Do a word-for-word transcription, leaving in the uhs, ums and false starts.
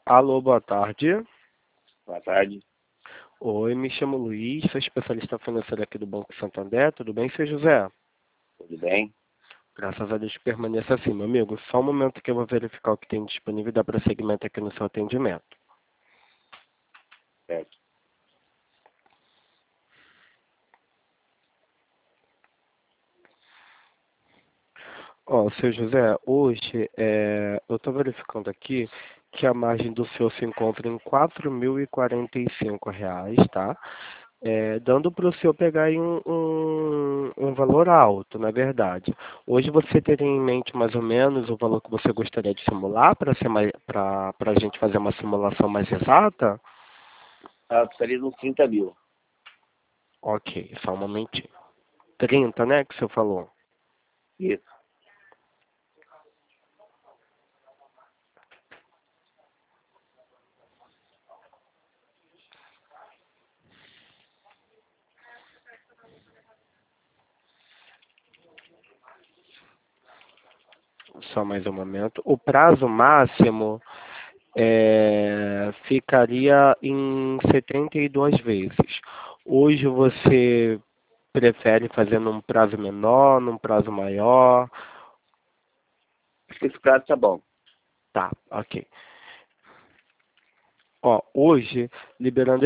Alô, boa tarde. Boa tarde. Oi, me chamo Luiz, sou especialista financeiro aqui do Banco Santander. Tudo bem, seu José? Tudo bem? Graças a Deus que permaneça assim, meu amigo. Só um momento que eu vou verificar o que tem disponível e dar prosseguimento aqui no seu atendimento. Certo. Ó, seu José, hoje é, eu estou verificando aqui que a margem do senhor se encontra em quatro mil e quarenta e cinco reais, tá? É, dando para o senhor pegar aí um, um, um valor alto, na verdade. Hoje você teria em mente mais ou menos o valor que você gostaria de simular para ser mais, para para a gente fazer uma simulação mais exata? Ah, eu gostaria de uns trinta mil. Ok, só um momentinho. Trinta, né, que o senhor falou? Isso. Só mais um momento. O prazo máximo é, ficaria em setenta e duas vezes. Hoje você prefere fazer num prazo menor, num prazo maior? Acho que esse prazo tá bom. Tá, ok. Ó, hoje, liberando